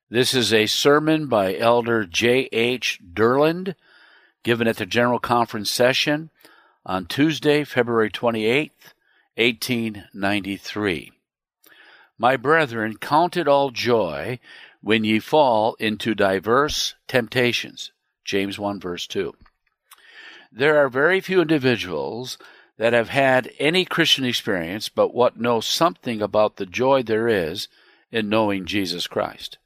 This is a sermon by Elder J.H. Durland, given at the General Conference session on Tuesday, February 28th, 1893. My brethren, count it all joy when ye fall into diverse temptations. James 1, verse 2. There are very few individuals that have had any Christian experience but what know something about the joy there is in knowing Jesus Christ.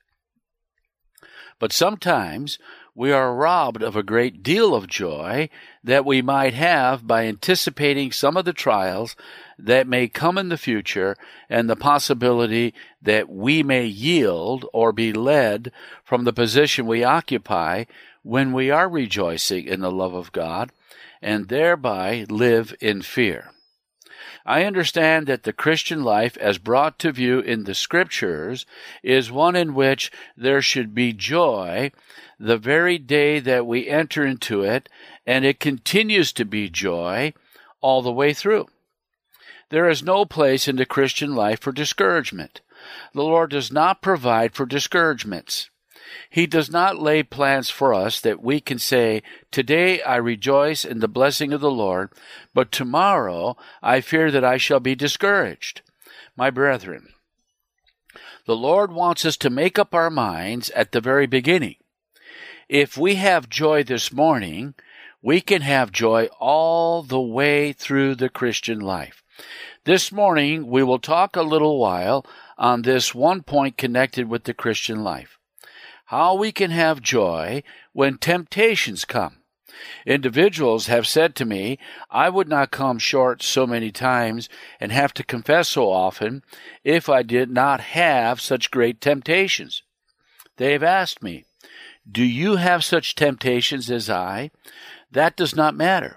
But sometimes we are robbed of a great deal of joy that we might have by anticipating some of the trials that may come in the future and the possibility that we may yield or be led from the position we occupy when we are rejoicing in the love of God and thereby live in fear. I understand that the Christian life as brought to view in the Scriptures is one in which there should be joy the very day that we enter into it, and it continues to be joy all the way through. There is no place in the Christian life for discouragement. The Lord does not provide for discouragements. He does not lay plans for us that we can say, today I rejoice in the blessing of the Lord, but tomorrow I fear that I shall be discouraged. My brethren, the Lord wants us to make up our minds at the very beginning. If we have joy this morning, we can have joy all the way through the Christian life. This morning, we will talk a little while on this one point connected with the Christian life. How we can have joy when temptations come. Individuals have said to me, I would not come short so many times and have to confess so often if I did not have such great temptations. They have asked me, do you have such temptations as I? That does not matter.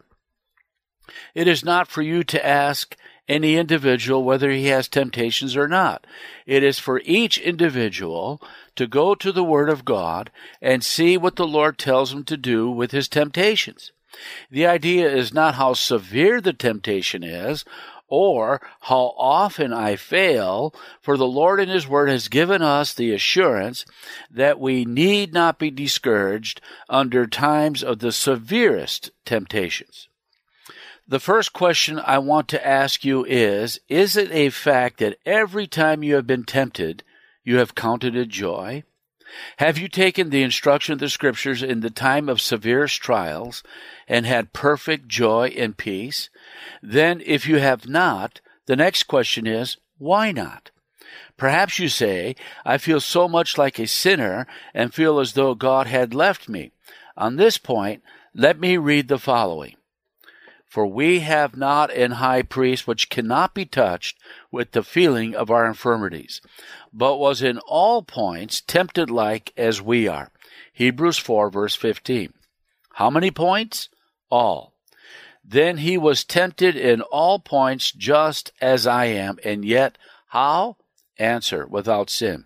It is not for you to ask any individual whether he has temptations or not. It is for each individual to go to the Word of God and see what the Lord tells him to do with his temptations. The idea is not how severe the temptation is or how often I fail, for the Lord in His Word has given us the assurance that we need not be discouraged under times of the severest temptations. The first question I want to ask you is it a fact that every time you have been tempted, you have counted it joy? Have you taken the instruction of the Scriptures in the time of severest trials and had perfect joy and peace? Then, if you have not, the next question is, why not? Perhaps you say, I feel so much like a sinner and feel as though God had left me. On this point, let me read the following. For we have not an high priest which cannot be touched with the feeling of our infirmities, but was in all points tempted like as we are. Hebrews 4, verse 15. How many points? All. Then he was tempted in all points just as I am, and yet how? Answer, without sin.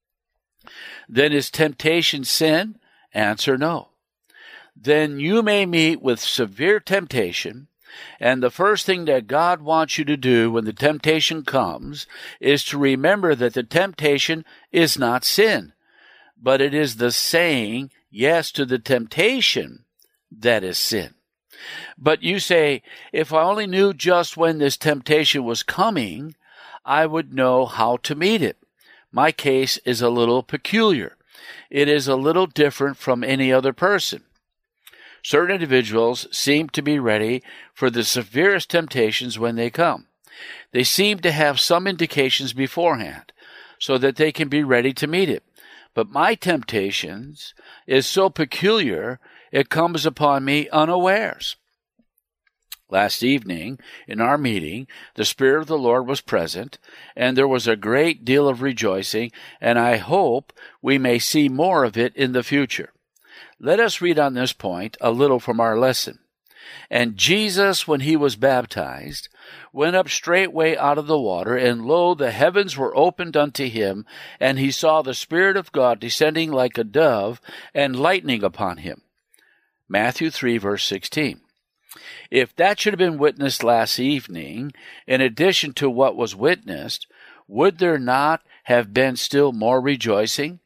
Then is temptation sin? Answer, no. Then you may meet with severe temptation, and the first thing that God wants you to do when the temptation comes is to remember that the temptation is not sin, but it is the saying yes to the temptation that is sin. But you say, if I only knew just when this temptation was coming, I would know how to meet it. My case is a little peculiar. It is a little different from any other person. Certain individuals seem to be ready for the severest temptations when they come. They seem to have some indications beforehand so that they can be ready to meet it. But my temptations is so peculiar, it comes upon me unawares. Last evening, in our meeting, the Spirit of the Lord was present, and there was a great deal of rejoicing, and I hope we may see more of it in the future. Let us read on this point a little from our lesson. And Jesus, when he was baptized, went up straightway out of the water, and lo, the heavens were opened unto him, and he saw the Spirit of God descending like a dove, and lighting upon him. Matthew 3, verse 16. If that should have been witnessed last evening, in addition to what was witnessed, would there not have been still more rejoicing?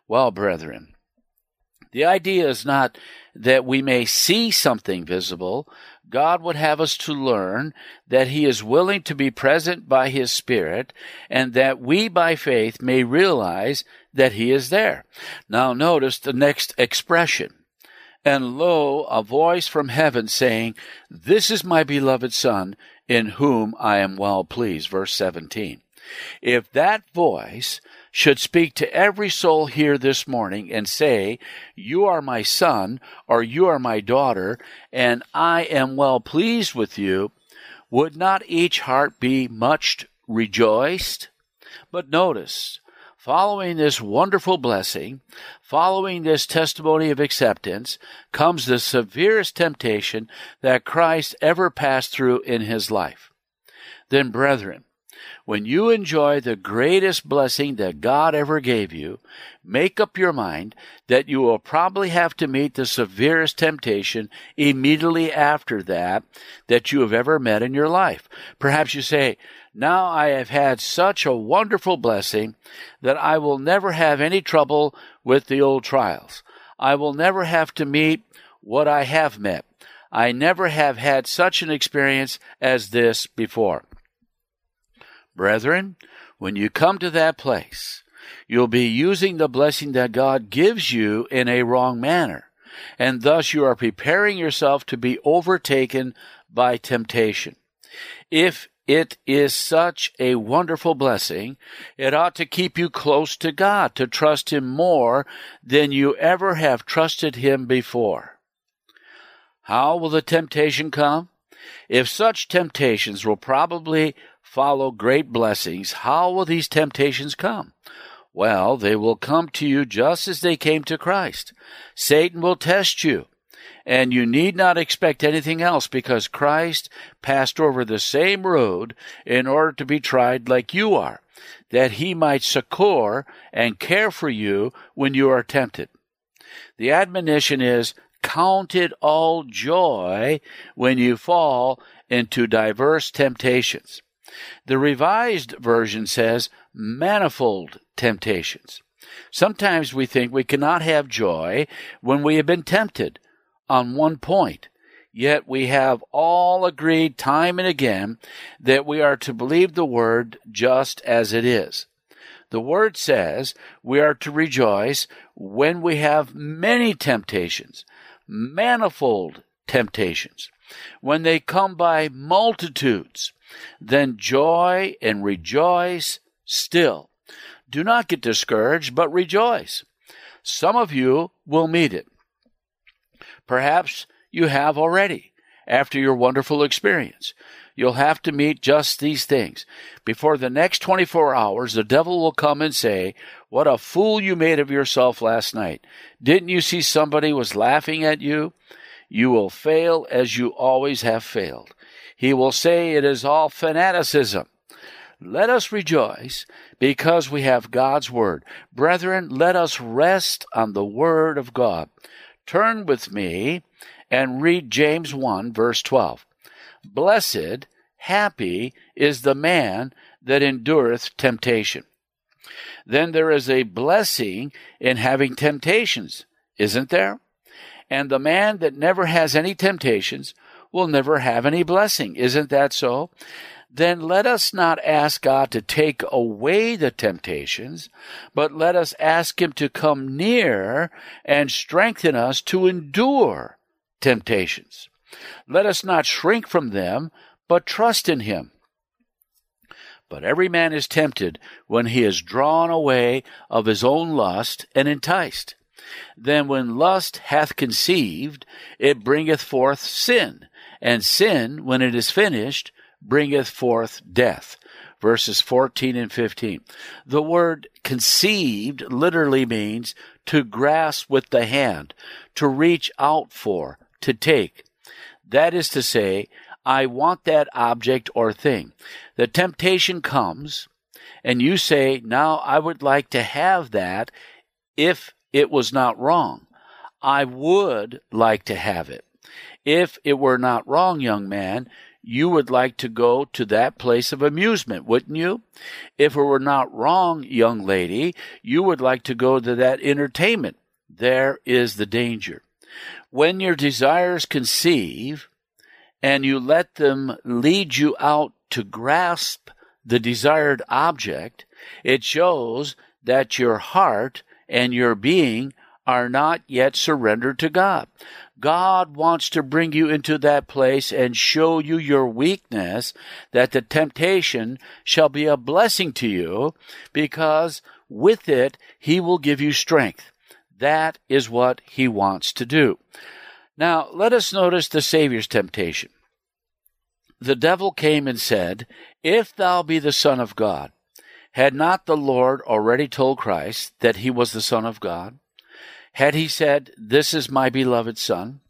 Well, brethren, the idea is not that we may see something visible. God would have us to learn that He is willing to be present by His Spirit, and that we by faith may realize that He is there. Now notice the next expression. And lo, a voice from heaven saying, This is my beloved Son, in whom I am well pleased. Verse 17. If that voice should speak to every soul here this morning and say, You are my son, or you are my daughter, and I am well pleased with you, would not each heart be much rejoiced? But notice, following this wonderful blessing, following this testimony of acceptance, comes the severest temptation that Christ ever passed through in His life. Then, brethren, when you enjoy the greatest blessing that God ever gave you, make up your mind that you will probably have to meet the severest temptation immediately after that you have ever met in your life. Perhaps you say, Now I have had such a wonderful blessing that I will never have any trouble with the old trials. I will never have to meet what I have met. I never have had such an experience as this before. Brethren, when you come to that place, you'll be using the blessing that God gives you in a wrong manner, and thus you are preparing yourself to be overtaken by temptation. If it is such a wonderful blessing, it ought to keep you close to God, to trust Him more than you ever have trusted Him before. How will the temptation come? If such temptations will probably follow great blessings, how will these temptations come? Well, they will come to you just as they came to Christ. Satan will test you, and you need not expect anything else, because Christ passed over the same road in order to be tried like you are, that He might succor and care for you when you are tempted. The admonition is, Count it all joy when you fall into diverse temptations. The Revised Version says manifold temptations. Sometimes we think we cannot have joy when we have been tempted on one point, yet we have all agreed time and again that we are to believe the Word just as it is. The Word says we are to rejoice when we have many temptations, manifold temptations. When they come by multitudes, then joy and rejoice still. Do not get discouraged, but rejoice. Some of you will meet it. Perhaps you have already, after your wonderful experience. You'll have to meet just these things. Before the next 24 hours, the devil will come and say, What a fool you made of yourself last night. Didn't you see somebody was laughing at you? You will fail as you always have failed. He will say it is all fanaticism. Let us rejoice because we have God's Word. Brethren, let us rest on the Word of God. Turn with me and read James 1, verse 12. Blessed, happy is the man that endureth temptation. Then there is a blessing in having temptations, isn't there? And the man that never has any temptations will never have any blessing. Isn't that so? Then let us not ask God to take away the temptations, but let us ask Him to come near and strengthen us to endure temptations. Let us not shrink from them, but trust in Him. But every man is tempted when he is drawn away of his own lust and enticed. Then when lust hath conceived, it bringeth forth sin, and sin, when it is finished, bringeth forth death. Verses 14 and 15. The word conceived literally means to grasp with the hand, to reach out for, to take. That is to say, I want that object or thing. The temptation comes, and you say, now I would like to have that if it was not wrong. I would like to have it. If it were not wrong, young man, you would like to go to that place of amusement, wouldn't you? If it were not wrong, young lady, you would like to go to that entertainment. There is the danger. When your desires conceive and you let them lead you out to grasp the desired object, it shows that your heart and your being are not yet surrendered to God. God wants to bring you into that place and show you your weakness, that the temptation shall be a blessing to you, because with it he will give you strength. That is what he wants to do. Now, let us notice the Savior's temptation. The devil came and said, "If thou be the Son of God," had not the Lord already told Christ that he was the Son of God? Had he said, "This is my beloved Son"?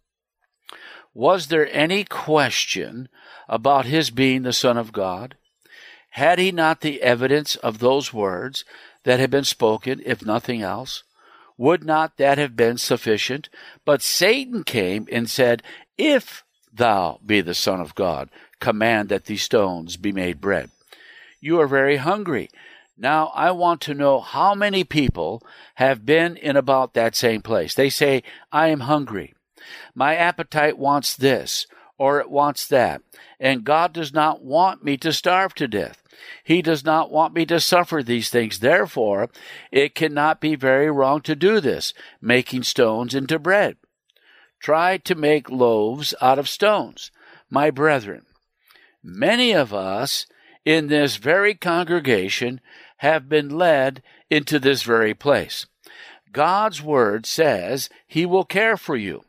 Was there any question about his being the Son of God? Had he not the evidence of those words that had been spoken, if nothing else? Would not that have been sufficient? But Satan came and said, "If thou be the Son of God, command that these stones be made bread." You are very hungry. Now, I want to know how many people have been in about that same place. They say, "I am hungry. My appetite wants this, or it wants that. And God does not want me to starve to death. He does not want me to suffer these things. Therefore, it cannot be very wrong to do this, making stones into bread. Try to make loaves out of stones." My brethren, many of us in this very congregation have been led into this very place. God's word says he will care for you.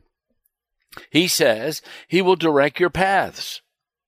He says he will direct your paths.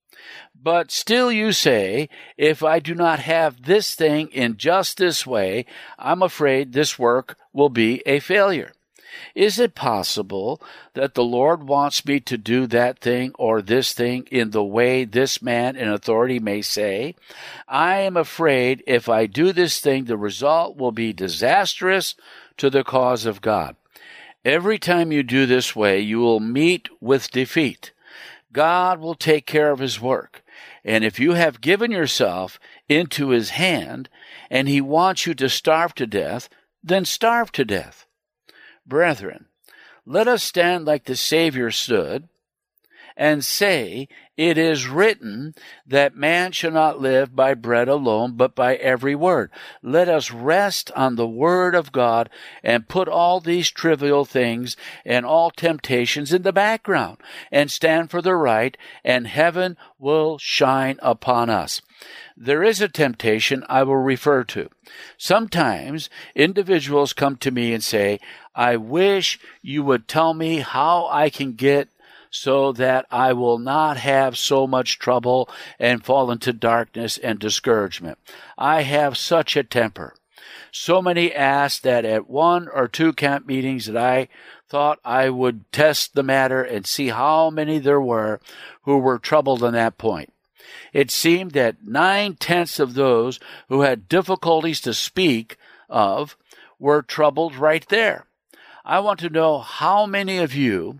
But still you say, "If I do not have this thing in just this way, I'm afraid this work will be a failure." Is it possible that the Lord wants me to do that thing or this thing in the way this man in authority may say? I am afraid if I do this thing, the result will be disastrous to the cause of God. Every time you do this way, you will meet with defeat. God will take care of his work. And if you have given yourself into his hand and he wants you to starve to death, then starve to death. Brethren, let us stand like the Savior stood and say, "It is written that man shall not live by bread alone, but by every word." Let us rest on the word of God and put all these trivial things and all temptations in the background and stand for the right, and heaven will shine upon us. There is a temptation I will refer to. Sometimes individuals come to me and say, "I wish you would tell me how I can get so that I will not have so much trouble and fall into darkness and discouragement. I have such a temper." So many asked that at 1 or 2 camp meetings that I thought I would test the matter and see how many there were who were troubled on that point. It seemed that 9/10 of those who had difficulties to speak of were troubled right there. I want to know how many of you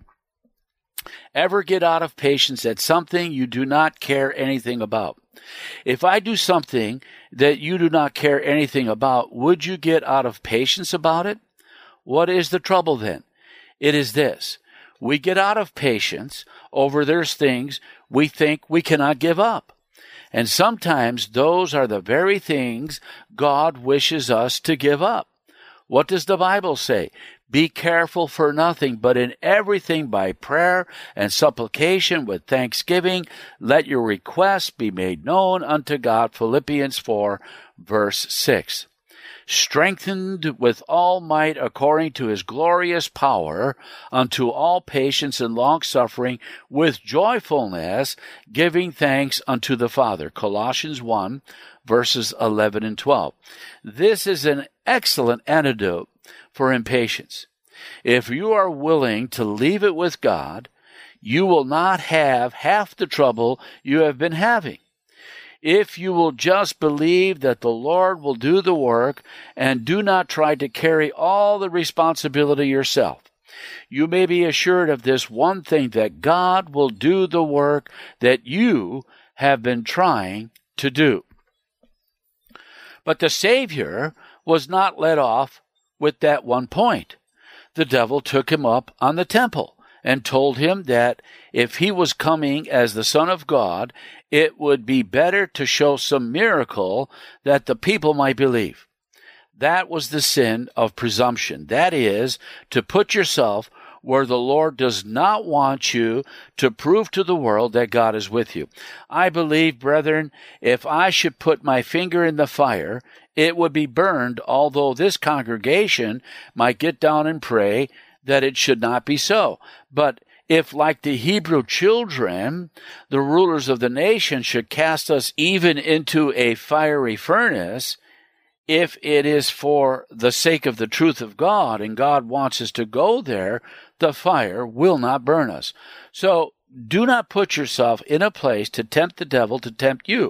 ever get out of patience at something you do not care anything about. If I do something that you do not care anything about, would you get out of patience about it? What is the trouble then? It is this. We get out of patience over those things we think we cannot give up. And sometimes those are the very things God wishes us to give up. What does the Bible say? Be careful for nothing, but in everything by prayer and supplication with thanksgiving, let your requests be made known unto God. Philippians 4, verse 6. Strengthened with all might according to his glorious power, unto all patience and longsuffering, with joyfulness, giving thanks unto the Father. Colossians 1, verses 11 and 12. This is an excellent antidote for impatience. If you are willing to leave it with God, you will not have half the trouble you have been having. If you will just believe that the Lord will do the work and do not try to carry all the responsibility yourself. You may be assured of this one thing, that God will do the work that you have been trying to do. But the Savior was not let off with that one point. The devil took him up on the temple and told him that if he was coming as the Son of God, it would be better to show some miracle that the people might believe. That was the sin of presumption. That is, to put yourself where the Lord does not want you, to prove to the world that God is with you. I believe, brethren, if I should put my finger in the fire, it would be burned, although this congregation might get down and pray that it should not be so. But if, like the Hebrew children, the rulers of the nation should cast us even into a fiery furnace, if it is for the sake of the truth of God and God wants us to go there, the fire will not burn us. So do not put yourself in a place to tempt the devil to tempt you,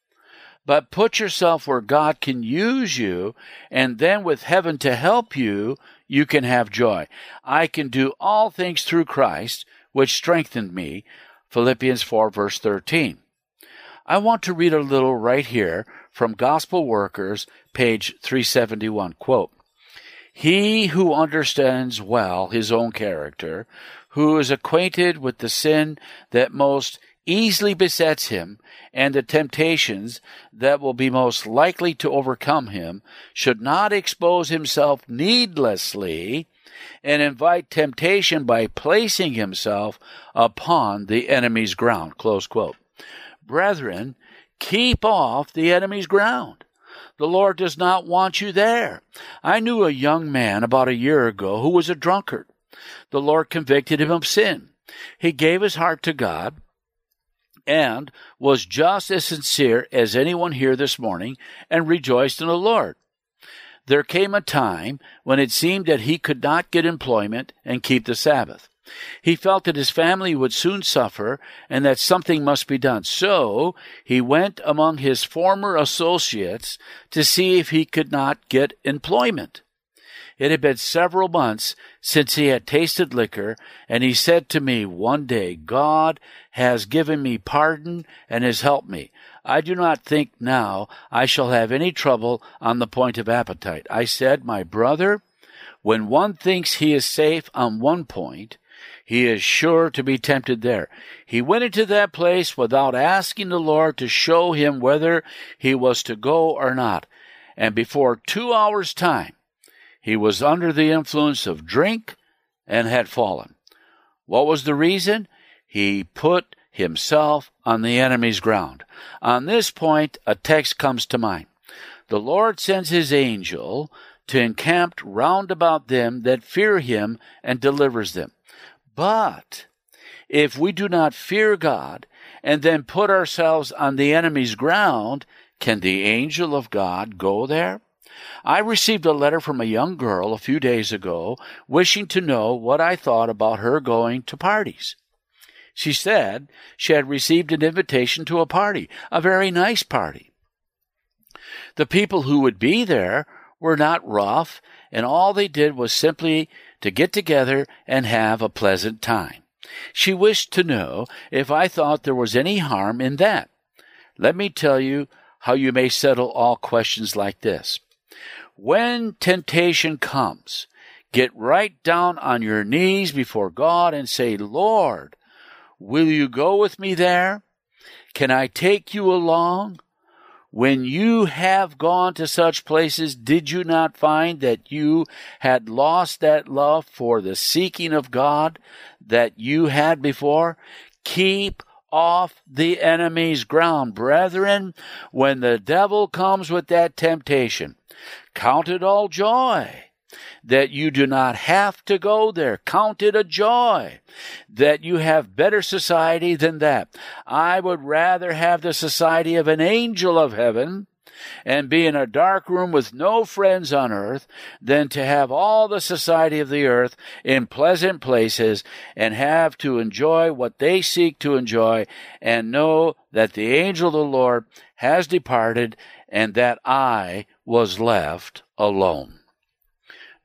but put yourself where God can use you, and then with heaven to help you, you can have joy. I can do all things through Christ, which strengthened me. Philippians 4, verse 13. I want to read a little right here from Gospel Workers, page 371. Quote, "He who understands well his own character, who is acquainted with the sin that most easily besets him and the temptations that will be most likely to overcome him, should not expose himself needlessly and invite temptation by placing himself upon the enemy's ground." Close quote. Brethren, keep off the enemy's ground. The Lord does not want you there. I knew a young man about a year ago who was a drunkard. The Lord convicted him of sin. He gave his heart to God and was just as sincere as anyone here this morning and rejoiced in the Lord. There came a time when it seemed that he could not get employment and keep the Sabbath. He felt that his family would soon suffer and that something must be done. So he went among his former associates to see if he could not get employment. It had been several months since he had tasted liquor, and he said to me one day, "God has given me pardon and has helped me. I do not think now I shall have any trouble on the point of appetite." I said, "My brother, when one thinks he is safe on one point, he is sure to be tempted there." He went into that place without asking the Lord to show him whether he was to go or not. And before 2 hours' time, he was under the influence of drink and had fallen. What was the reason? He put himself on the enemy's ground. On this point, a text comes to mind. The Lord sends his angel to encamp round about them that fear him and delivers them. But if we do not fear God and then put ourselves on the enemy's ground, can the angel of God go there? I received a letter from a young girl a few days ago wishing to know what I thought about her going to parties. She said she had received an invitation to a party, a very nice party. The people who would be there were not rough, and all they did was simply to get together and have a pleasant time. She wished to know if I thought there was any harm in that. Let me tell you how you may settle all questions like this. When temptation comes, get right down on your knees before God and say, "Lord, will you go with me there? Can I take you along?" When you have gone to such places, did you not find that you had lost that love for the seeking of God that you had before? Keep off the enemy's ground, brethren, when the devil comes with that temptation. Count it all joy that you do not have to go there. Count it a joy that you have better society than that. I would rather have the society of an angel of heaven and be in a dark room with no friends on earth than to have all the society of the earth in pleasant places and have to enjoy what they seek to enjoy and know that the angel of the Lord has departed and that I was left alone.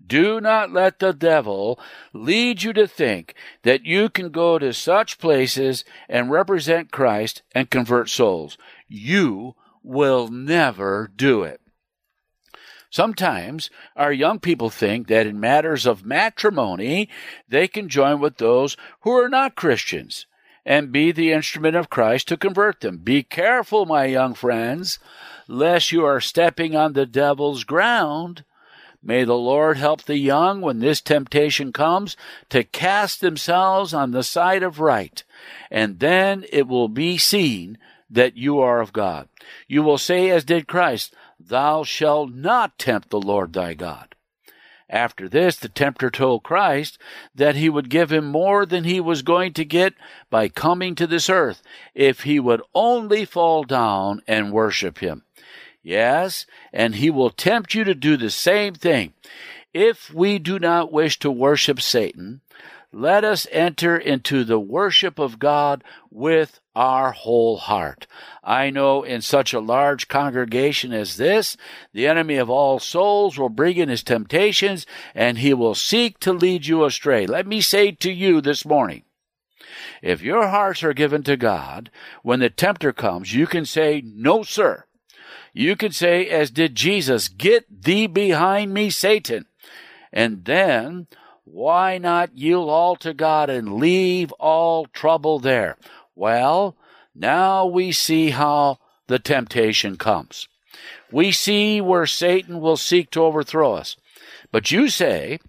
Do not let the devil lead you to think that you can go to such places and represent Christ and convert souls. You will never do it. Sometimes our young people think that in matters of matrimony, they can join with those who are not Christians and be the instrument of Christ to convert them. Be careful, my young friends, lest you are stepping on the devil's ground. May the Lord help the young when this temptation comes to cast themselves on the side of right, and then it will be seen that you are of God. You will say, as did Christ, Thou shalt not tempt the Lord thy God. After this, the tempter told Christ that he would give him more than he was going to get by coming to this earth if he would only fall down and worship him. Yes, and he will tempt you to do the same thing. If we do not wish to worship Satan, let us enter into the worship of God with our whole heart. I know in such a large congregation as this, the enemy of all souls will bring in his temptations, and he will seek to lead you astray. Let me say to you this morning, if your hearts are given to God, when the tempter comes, you can say, No, sir. You can say, as did Jesus, Get thee behind me, Satan. And then, why not yield all to God and leave all trouble there? Well, now we see how the temptation comes. We see where Satan will seek to overthrow us. But you say,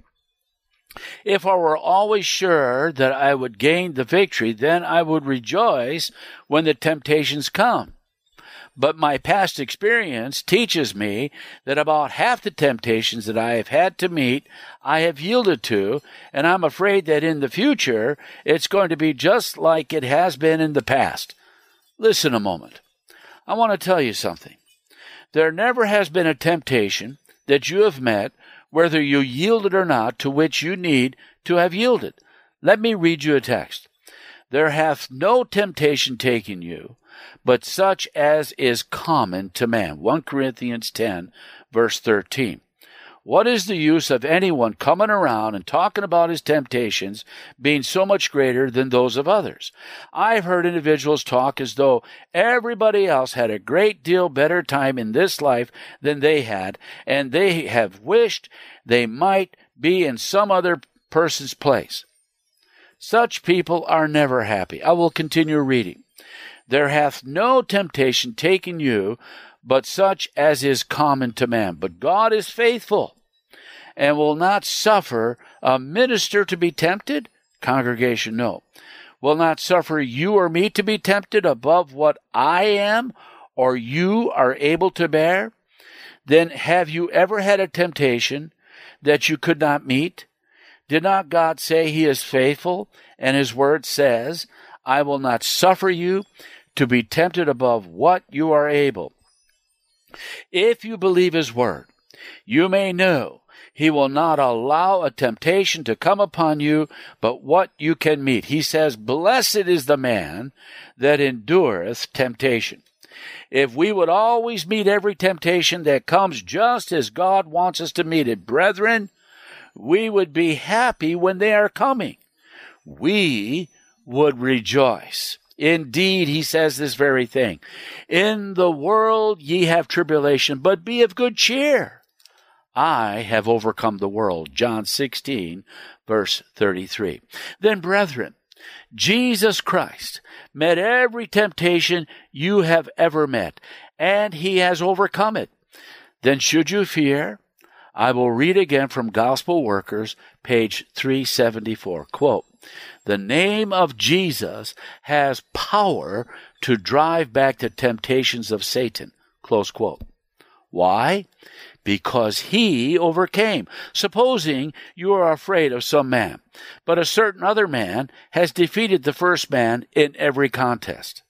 if I were always sure that I would gain the victory, then I would rejoice when the temptations come. But my past experience teaches me that about half the temptations that I have had to meet, I have yielded to, and I'm afraid that in the future, it's going to be just like it has been in the past. Listen a moment. I want to tell you something. There never has been a temptation that you have met, whether you yielded or not, to which you need to have yielded. Let me read you a text. There hath no temptation taken you, but such as is common to man. 1 Corinthians 10, verse 13. What is the use of anyone coming around and talking about his temptations being so much greater than those of others? I've heard individuals talk as though everybody else had a great deal better time in this life than they had, and they have wished they might be in some other person's place. Such people are never happy. I will continue reading. There hath no temptation taken you, but such as is common to man. But God is faithful, and will not suffer a minister to be tempted. Congregation, no. Will not suffer you or me to be tempted above what I am, or you are able to bear. Then have you ever had a temptation that you could not meet? Did not God say he is faithful, and his word says, I will not suffer you to be tempted above what you are able. If you believe his word, you may know he will not allow a temptation to come upon you but what you can meet. He says, Blessed is the man that endureth temptation. If we would always meet every temptation that comes just as God wants us to meet it, brethren, we would be happy when they are coming. We would rejoice. Indeed, he says this very thing. In the world ye have tribulation, but be of good cheer. I have overcome the world. John 16, verse 33. Then, brethren, Jesus Christ met every temptation you have ever met, and he has overcome it. Then should you fear? I will read again from Gospel Workers, page 374. Quote, the name of Jesus has power to drive back the temptations of Satan. Close quote. Why? Because he overcame. Supposing you are afraid of some man, but a certain other man has defeated the first man in every contest.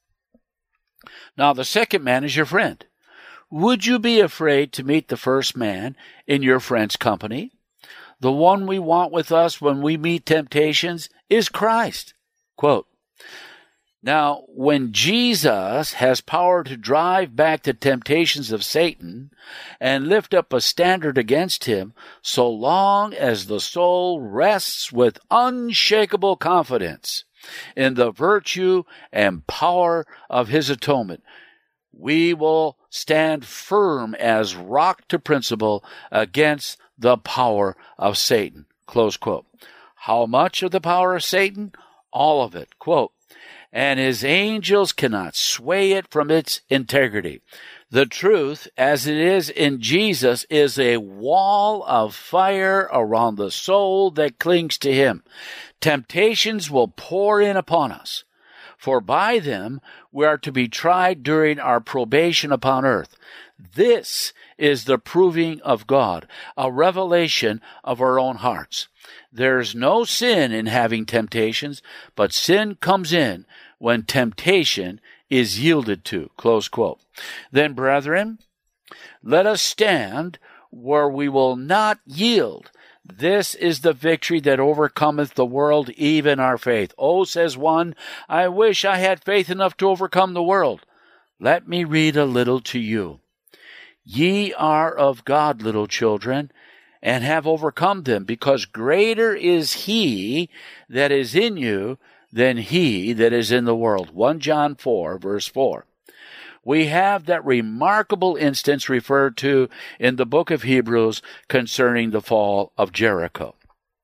Now the second man is your friend. Would you be afraid to meet the first man in your friend's company? The one we want with us when we meet temptations is Christ. Quote, Now, when Jesus has power to drive back the temptations of Satan and lift up a standard against him, so long as the soul rests with unshakable confidence in the virtue and power of his atonement, we will stand firm as rock to principle against the power of Satan. Close quote. How much of the power of Satan? All of it. Quote, and his angels cannot sway it from its integrity. The truth, as it is in Jesus, is a wall of fire around the soul that clings to him. Temptations will pour in upon us, for by them we are to be tried during our probation upon earth. This is the proving of God, a revelation of our own hearts. There's no sin in having temptations, but sin comes in when temptation is yielded to. Close quote. Then, brethren, let us stand where we will not yield. This is the victory that overcometh the world, even our faith. Oh, says one, I wish I had faith enough to overcome the world. Let me read a little to you. Ye are of God, little children, and have overcome them, because greater is he that is in you than he that is in the world. 1 John 4, verse 4. We have that remarkable instance referred to in the book of Hebrews concerning the fall of Jericho.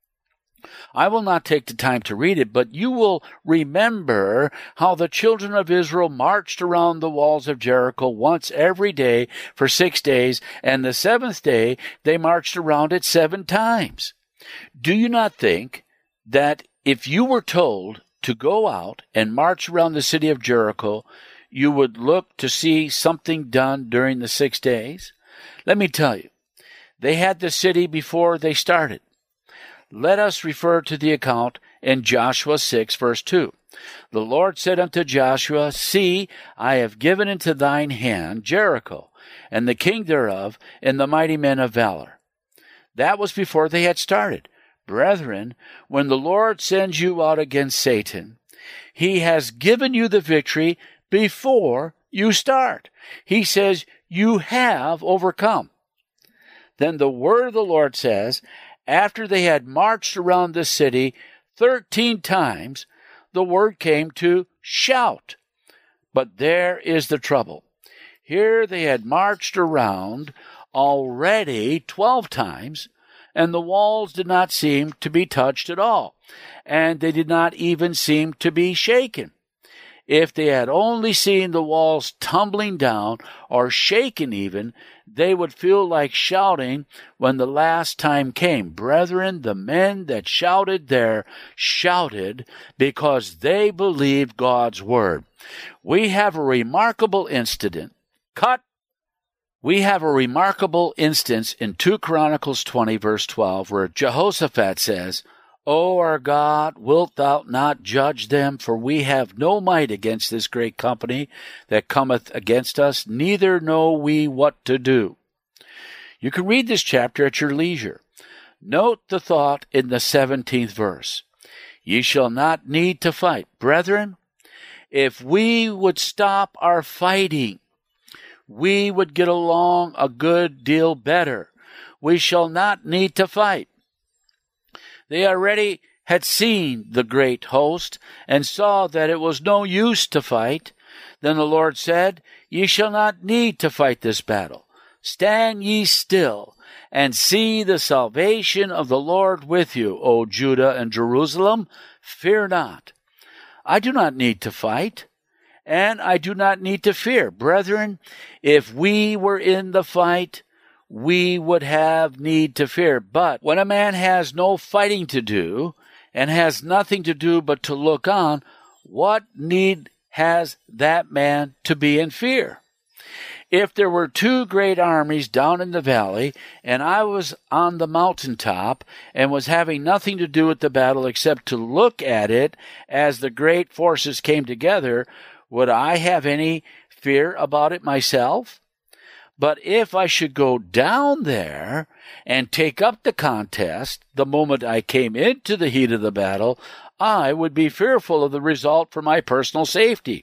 I will not take the time to read it, but you will remember how the children of Israel marched around the walls of Jericho once every day for 6 days, and the seventh day they marched around it 7 times. Do you not think that if you were told to go out and march around the city of Jericho, you would look to see something done during the 6 days? Let me tell you, they had the city before they started. Let us refer to the account in Joshua 6, verse 2. The Lord said unto Joshua, See, I have given into thine hand Jericho, and the king thereof, and the mighty men of valor. That was before they had started. Brethren, when the Lord sends you out against Satan, he has given you the victory before you start. He says, you have overcome. Then the word of the Lord says, after they had marched around the city 13 times, the word came to shout. But there is the trouble. Here they had marched around already 12 times, and the walls did not seem to be touched at all, and they did not even seem to be shaken. If they had only seen the walls tumbling down or shaken even, they would feel like shouting when the last time came. Brethren, the men that shouted there shouted because they believed God's word. We have a remarkable incident. We have a remarkable instance in 2 Chronicles 20, verse 12, where Jehoshaphat says, O our God, wilt thou not judge them? For we have no might against this great company that cometh against us, neither know we what to do. You can read this chapter at your leisure. Note the thought in the 17th verse. Ye shall not need to fight. Brethren, if we would stop our fighting, we would get along a good deal better. We shall not need to fight. They already had seen the great host and saw that it was no use to fight. Then the Lord said, Ye shall not need to fight this battle. Stand ye still and see the salvation of the Lord with you, O Judah and Jerusalem. Fear not. I do not need to fight, and I do not need to fear. Brethren, if we were in the fight, we would have need to fear. But when a man has no fighting to do and has nothing to do but to look on, what need has that man to be in fear? If there were 2 great armies down in the valley, and I was on the mountaintop and was having nothing to do with the battle except to look at it as the great forces came together, would I have any fear about it myself? But if I should go down there and take up the contest the moment I came into the heat of the battle, I would be fearful of the result for my personal safety.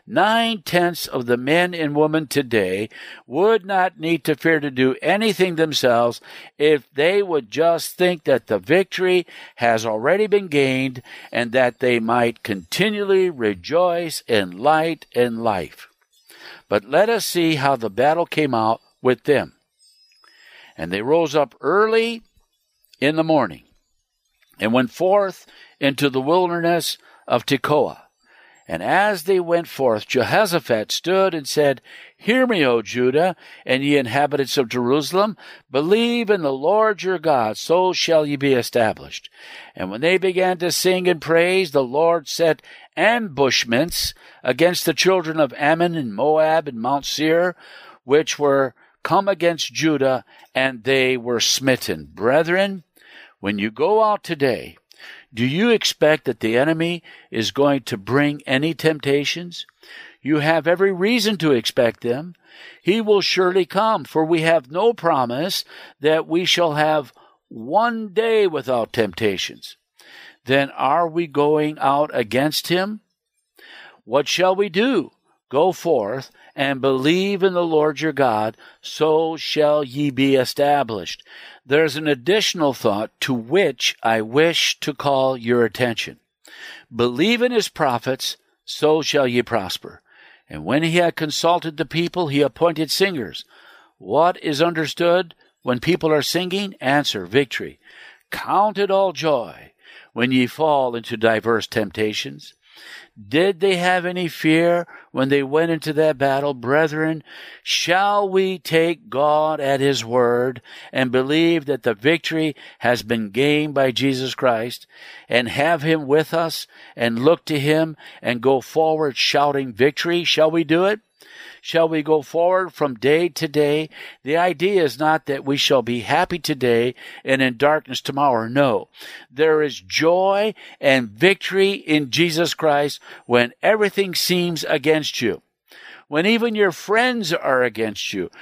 9/10 of the men and women today would not need to fear to do anything themselves if they would just think that the victory has already been gained and that they might continually rejoice in light and life. But let us see how the battle came out with them. And they rose up early in the morning and went forth into the wilderness of Tekoa. And as they went forth, Jehoshaphat stood and said, Hear me, O Judah, and ye inhabitants of Jerusalem, believe in the Lord your God, so shall ye be established. And when they began to sing and praise, the Lord set ambushments against the children of Ammon and Moab and Mount Seir, which were come against Judah, and they were smitten. Brethren, when you go out today, do you expect that the enemy is going to bring any temptations? You have every reason to expect them. He will surely come, for we have no promise that we shall have one day without temptations. Then are we going out against him? What shall we do? Go forth and believe in the Lord your God, so shall ye be established. There's an additional thought to which I wish to call your attention. Believe in his prophets, so shall ye prosper. And when he had consulted the people, he appointed singers. What is understood when people are singing? Answer, victory. Count it all joy when ye fall into diverse temptations. Did they have any fear when they went into that battle? Brethren, shall we take God at his word and believe that the victory has been gained by Jesus Christ and have him with us and look to him and go forward shouting victory? Shall we do it? Shall we go forward from day to day? The idea is not that we shall be happy today and in darkness tomorrow. No. There is joy and victory in Jesus Christ when everything seems against you. When even your friends are against you,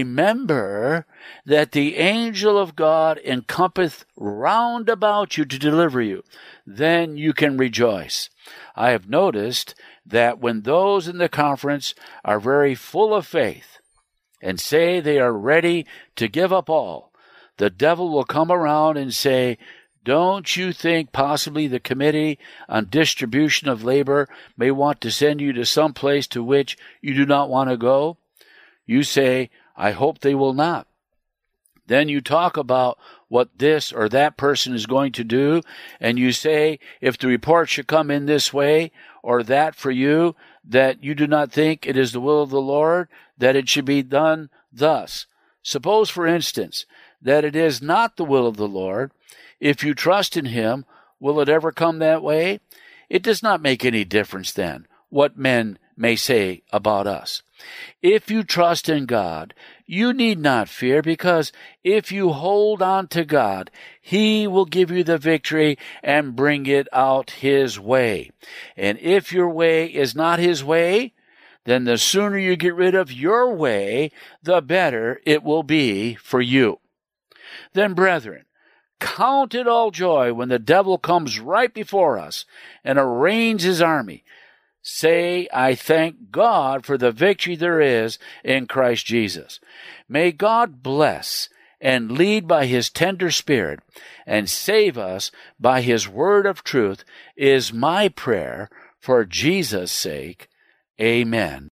remember that the angel of God encompasseth round about you to deliver you. Then you can rejoice. I have noticed that when those in the conference are very full of faith and say they are ready to give up all, the devil will come around and say, don't you think possibly the Committee on Distribution of Labor may want to send you to some place to which you do not want to go? You say, I hope they will not. Then you talk about what this or that person is going to do, and you say, if the report should come in this way or that for you, that you do not think it is the will of the Lord, that it should be done thus. Suppose, for instance, that it is not the will of the Lord. If you trust in him, will it ever come that way? It does not make any difference then what men may say about us. If you trust in God, you need not fear, because if you hold on to God, he will give you the victory and bring it out his way. And if your way is not his way, then the sooner you get rid of your way, the better it will be for you. Then, brethren, count it all joy when the devil comes right before us and arraigns his army. Say, I thank God for the victory there is in Christ Jesus. May God bless and lead by his tender spirit and save us by his word of truth is my prayer for Jesus' sake. Amen.